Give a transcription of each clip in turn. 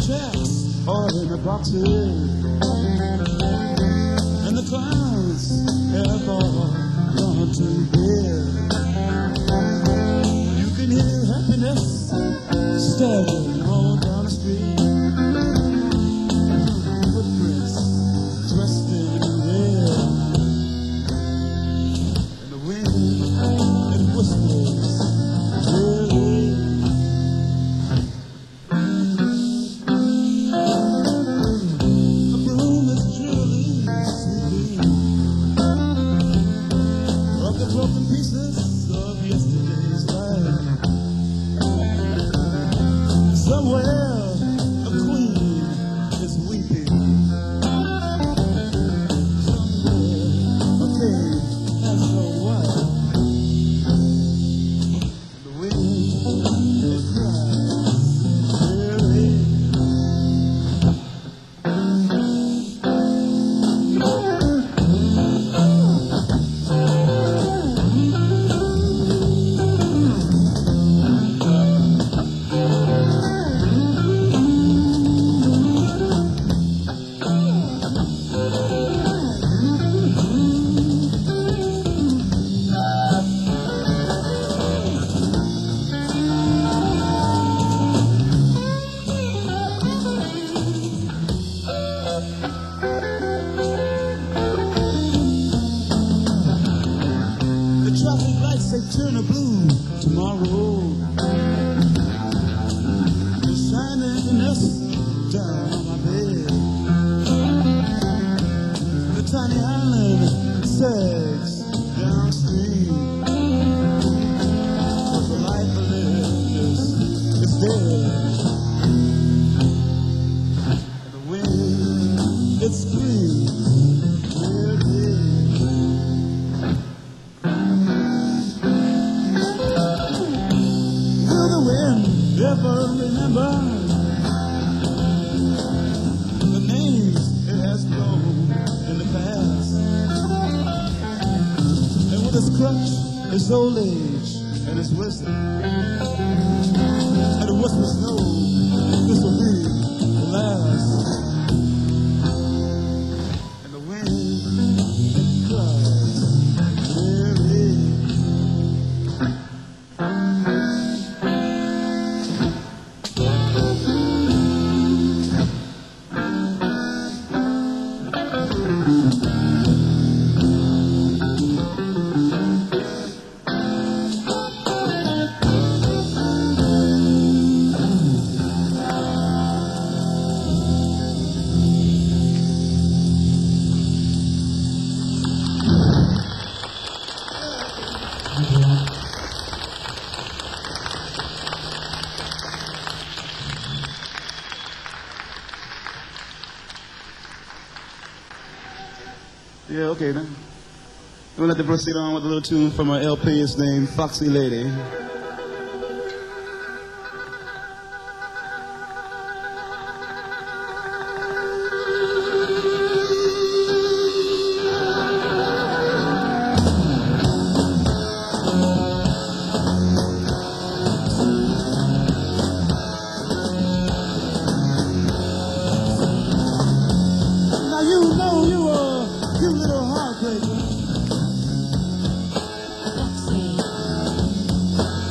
checks all in the boxes, and the clowns have all gone to bed. You can hear happiness staggering on down the street. Footprints dressed in red, and the wind it whispers drearily. A broom is drearily sweeping up the broken pieces of yesterday's life. Somewhere a queen is weeping. Somewhere a king has no wife. The wind it cries drearily. The traffic lights say turn a blue tomorrow. The shininess down on my bed. The tiny island sags downstream. But the life I live is dead. And the wind it screams weirdly. Will the wind ever remember the names it has known in the past? And with its crutch, its old age, and its wisdom, and the whispers know this will be the last. And the wind it cries weary. Yeah, okay then. We'll let to proceed on with a little tune from our LP. It's named Foxy Lady. Now you know you are you little heartbreaker.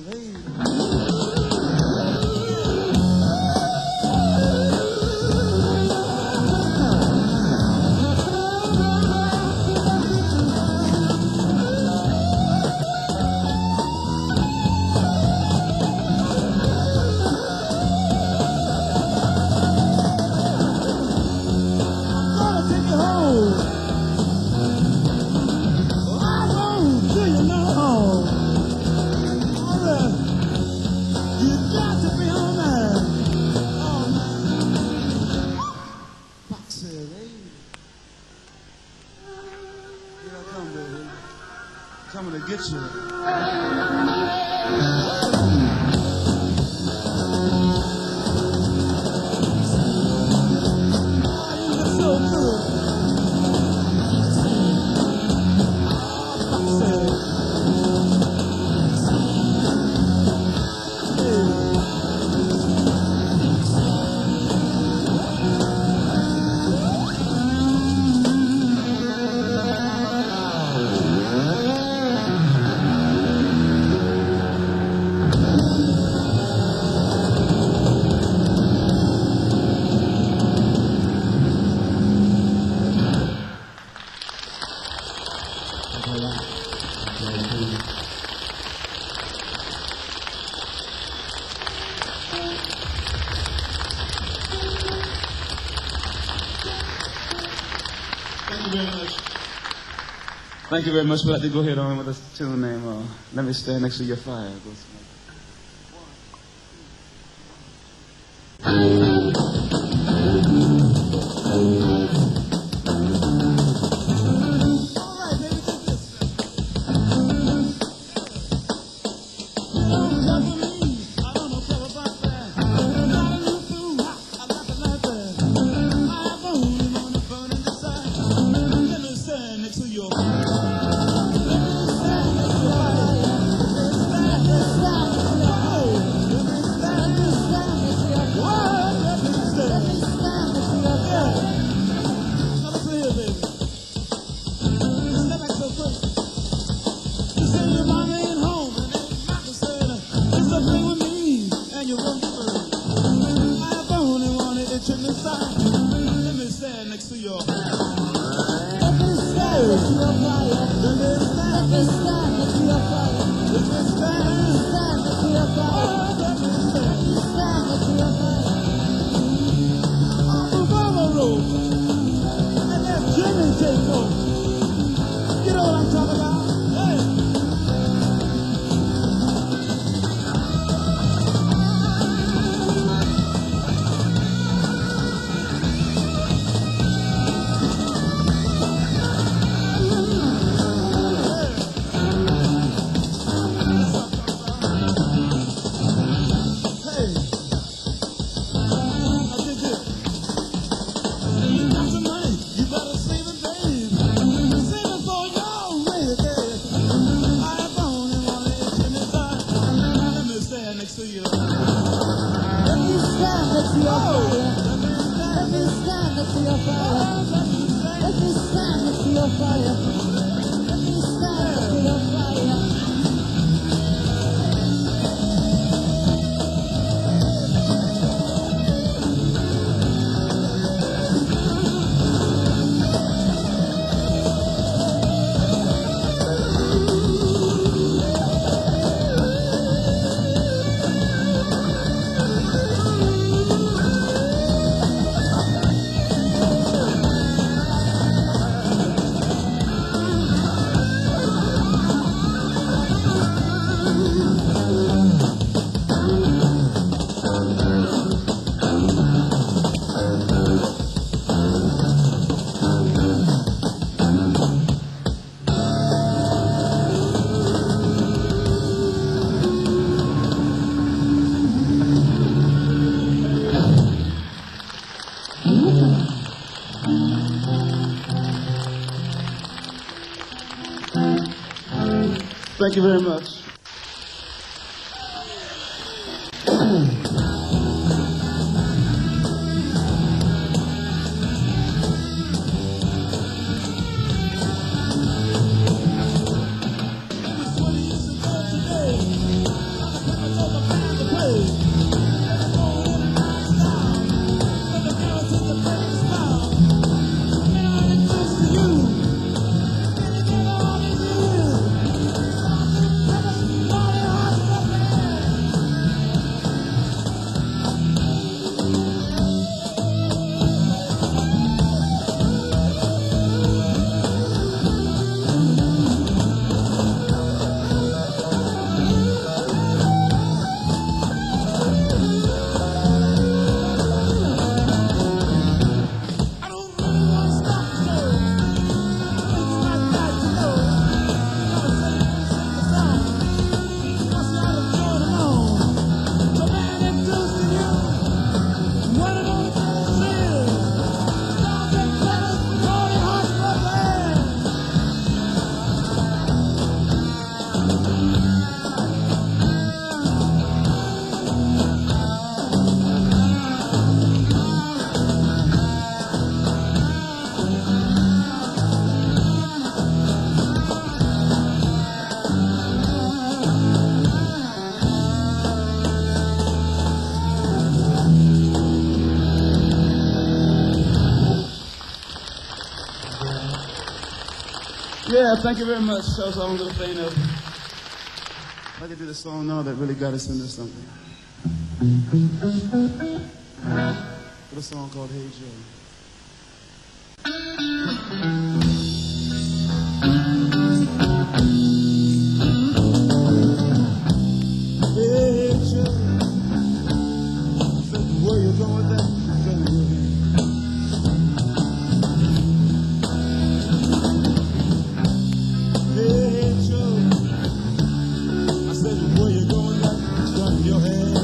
Coming to get you. Thank you very much. We'd like to go ahead on with a tune named Let Me Stand Next to Your Fire. Thank you very much. Yeah, thank you very much. That was all I'm a little fan of. I'd like to do this song now that really got us into something. With a song called Hey Joe. Hey Joe, where you going there? Hey Joe, I said where you going there? Gun in your hand.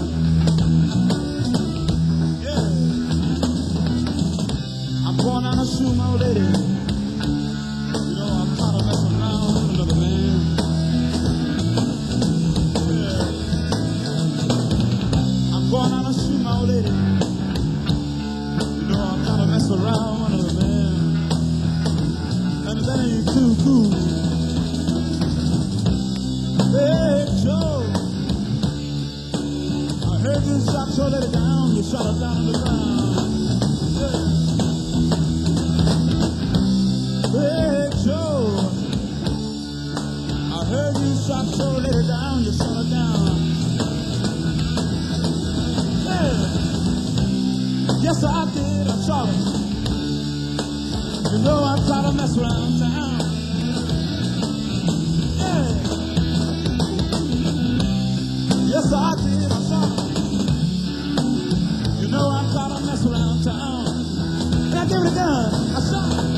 Yeah, I'm going out to shoot my old lady. You know I'm tired of messing around with another man. Going out and shoot my old lady. You know I'm trying to mess around with another man. And that ain't too cool. Hey Joe, I heard you shot your lady down. You shot her down on the ground. Yeah. Hey Joe, I heard you shot your lady down. You shot her down. Yes, I did, I shot it. You know I try to mess around town. Yeah. Yes, I did, I shot it. You know I try to mess around town. And I give it a gun, I shot it.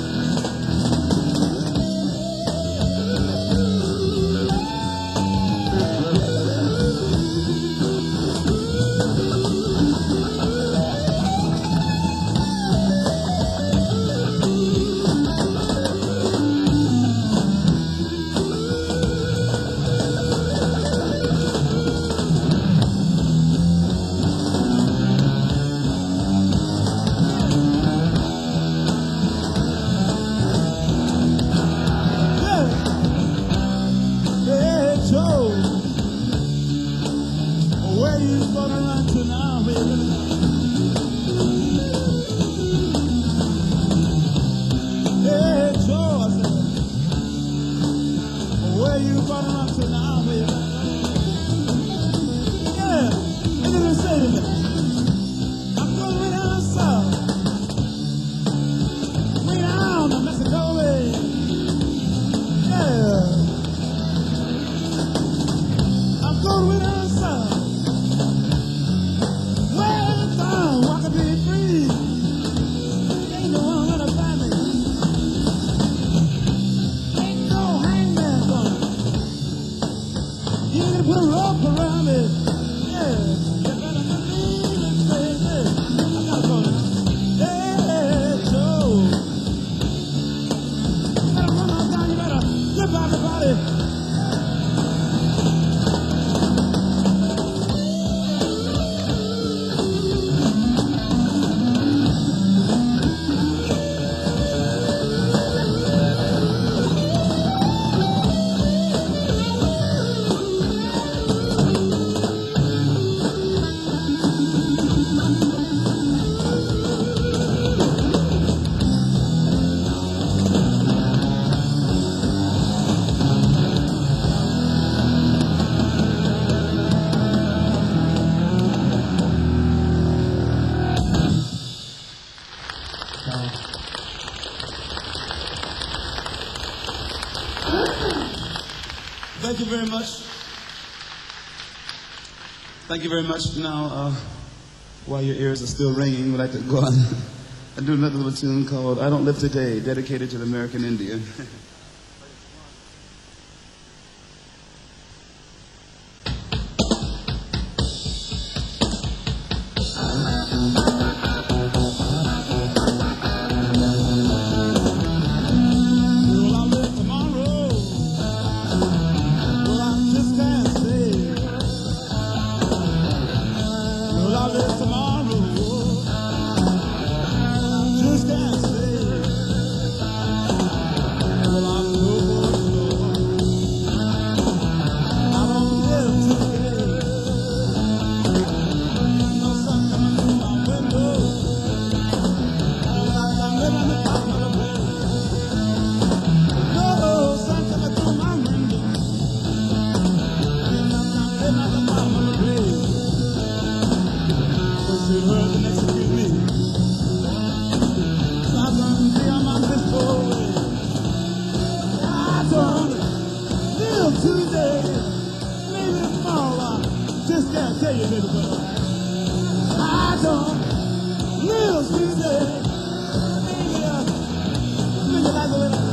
Where you gonna run to now, baby? Hey, Joe, I said, where you gonna run to now, baby? Yeah, look at him say to me. I'm going way down south. Way down to Mexico way. Yeah. I'm going way down south. Put a rope around it. Yeah. You better believe it, baby. I'm not gonna. Hey, Joe. You better run on down. You better flip out the body. Thank you very much. Thank you very much. Now, while your ears are still ringing, we'd like to go on and do another little tune called I Don't Live Today, dedicated to the American Indian. No. to her and execute me. So I done clear my pistol. I done live today. Maybe tomorrow. Just can't tell you, baby, but I done live today. Maybe look like a little.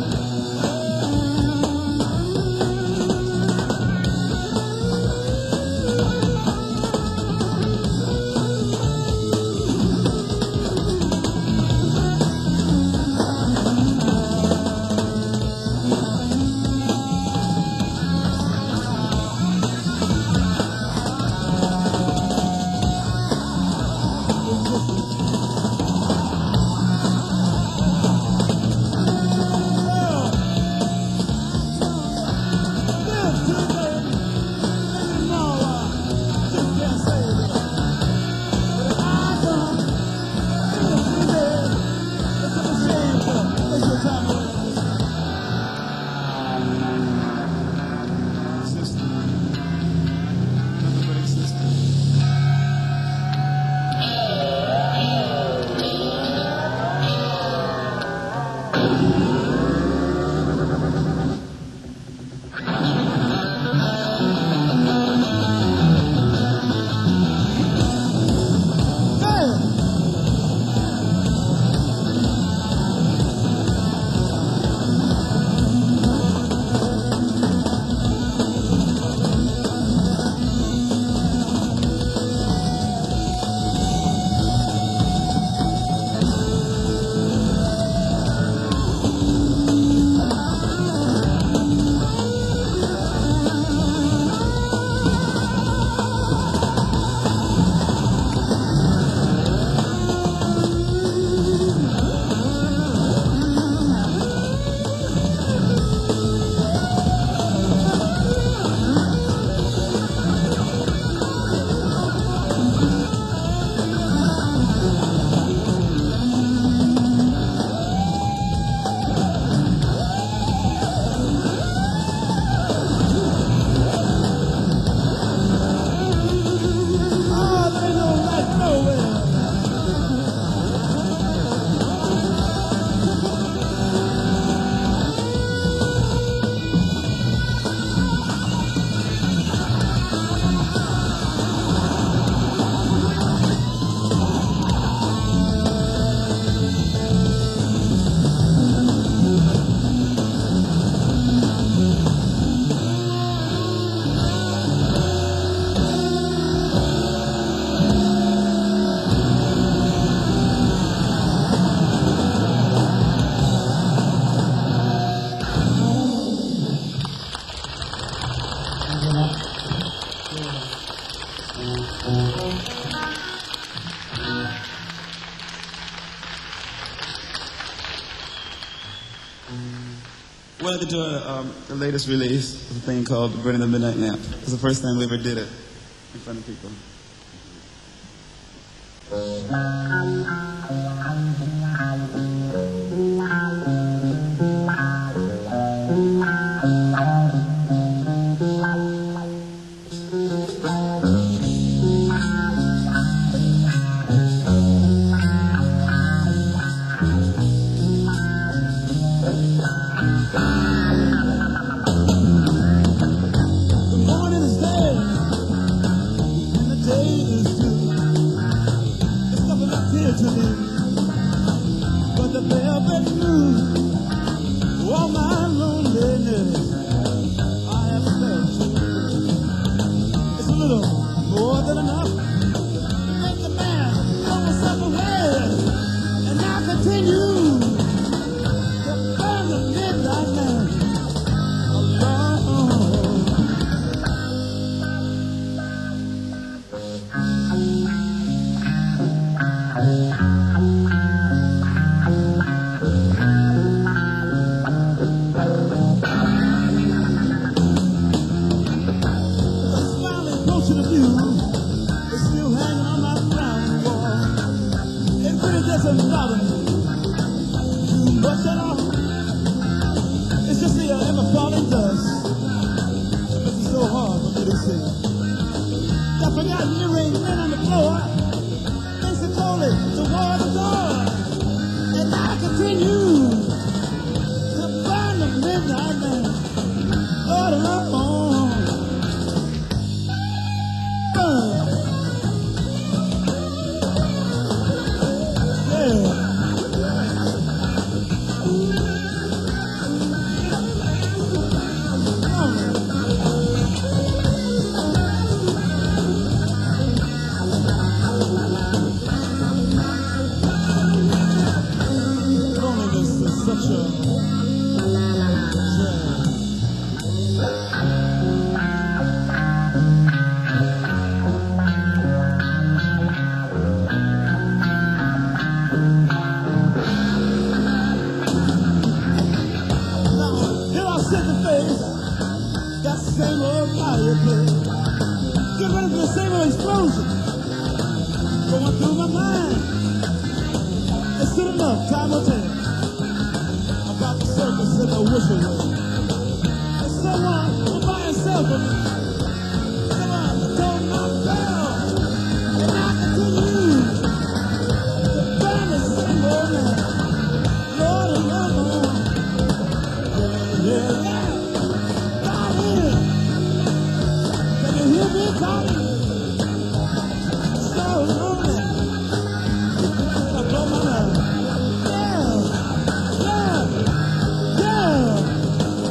Welcome to the latest release of a thing called Burning the Midnight Lamp. It's the first time we ever did it in front of people. To me. We got earrings men on the floor. Mr. Coley toward the door. And I continue to burn the midnight man. Lord, I'm on. Yeah. Loneliness is such a drag. Now, here I sit the face, that same old fireplace. Get ready for the same old explosion going through my mind. It's soon enough, time will tell about the circus and the whistle roll. And someone all by himself, someone told my bell, and I continue to burn the same old man. Lord, and Lord, yeah, yeah, yeah. God is. Can you hear me calling? So lonely. I blow my mind. Yeah, yeah, yeah.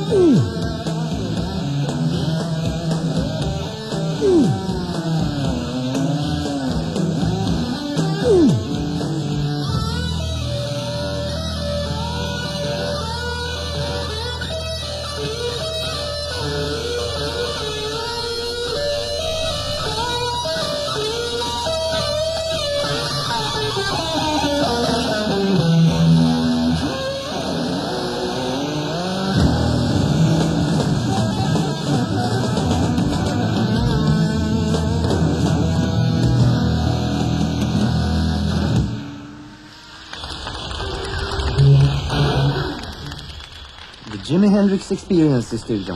The Jimi Hendrix Experience i studion.